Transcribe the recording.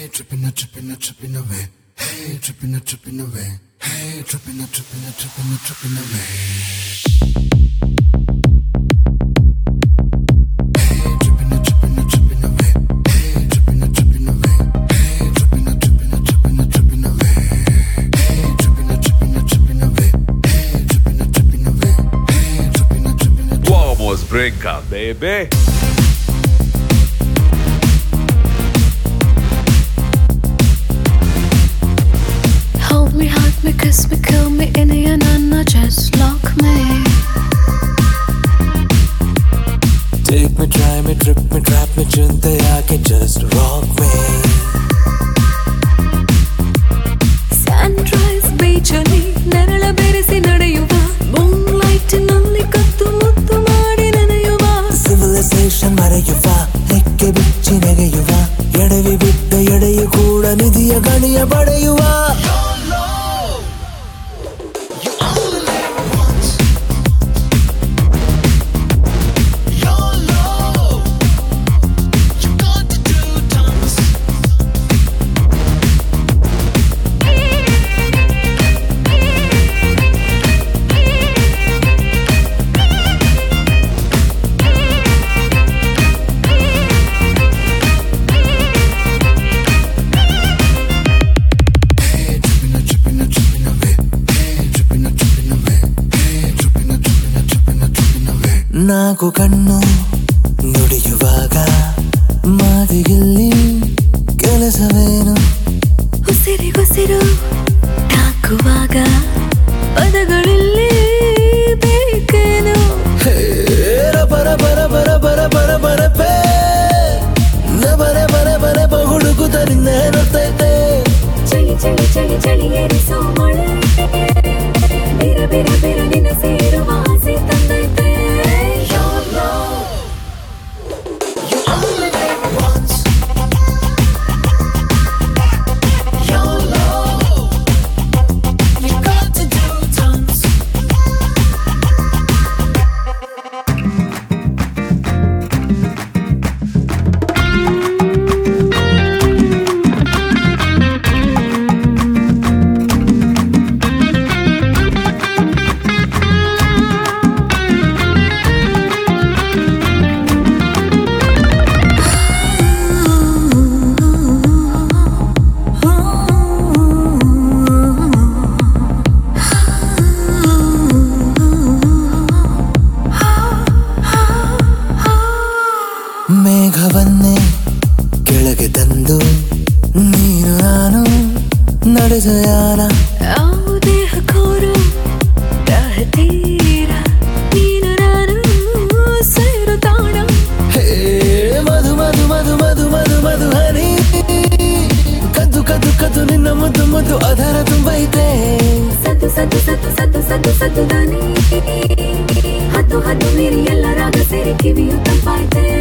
tripping away. Hey, tripping away. Hey, tripping away. Vamos brincar, baby. Hold me, hug me, kiss me, kill me, Indian and just lock me. Take me, try me, trip me, trap me, chunte aake just rock me. Sunrise beach ಅಲ್ಲಿ ನೆರಳ ಬೆರೆಸಿ ನಡೆಯುವ moonlight ನಲ್ಲಿ ಕತ್ತು ಮುತ್ತು ಮಾಡಿ ನೆನೆಯುವ Civilization ಮರೆಯುವ ರೆಕ್ಕೆ ಬಿಚ್ಚಿ ನೆಗೆಯುವ ಎಡವಿ ಬಿದ್ದ ಎಡೆಯು ಕೂಡ ನಿಧಿಯ ಗಣಿಯ ಪಡೆಯುವ ನಾಲ್ಕು ಕಣ್ಣು ನುಡಿಯುವಾಗ ಮಾತಿಗಿಲ್ಲಿ ಕೆಲಸವೇನು ಉಸಿರಿಗೊಸಿರು ತಾಕುವಾಗ ಪದಗಳಲ್ಲಿ ಬೇಕೇನು ಬರ ಬರ ಬರ ಬರ ಬರ ಬರಪೇ ಬರೆ ಬರೆ ಬರೆ ಹುಡುಕುತ್ತ ನಿನ್ನೆ ನೋಡ್ತೈತೆ ಚಳಿ ಚಳಿ ಚಳಿ ಚಳಿ ಏರಿಸೋ ಮಳೆ ಬಿರ ಬಿರ ಬಿರ ನಿನ್ನ ಸೇರುವ ಆಸೆ ತಂದೈತೆ ಮೇಘವನ್ನೇ ಕೆಳಗೆ ತಂದು ನೀನು ನಾನು ನಡೆಸಯಾನ ದೇಹ ಕೋರು ದಾಹ ತೀರ ನೀನು ನಾನು ಸೇರು ತಾಣ ಹೇ ಮಧು ಮಧು ಮಧು ಮಧು ಮಧು ಮಧು ಹನಿ ಕದ್ದು ಕದ್ದು ಕದ್ದು ನಿನ್ನ ಮುದ್ದು ಮುದ್ದು ಅದರ ತುಂಬೈತೆ ಸದ್ದು ಸದ್ದು ಸದ್ದು ಸದ್ದು ಸದ್ದು ಸದ್ದು ದಾನಿ ಹದ್ದು ಹದ್ದು ಮೀರಿ ಎಲ್ಲ ರಾಗ ಸೇರಿ ಕಿವಿಯು ತಂಪಾಯ್ತೆ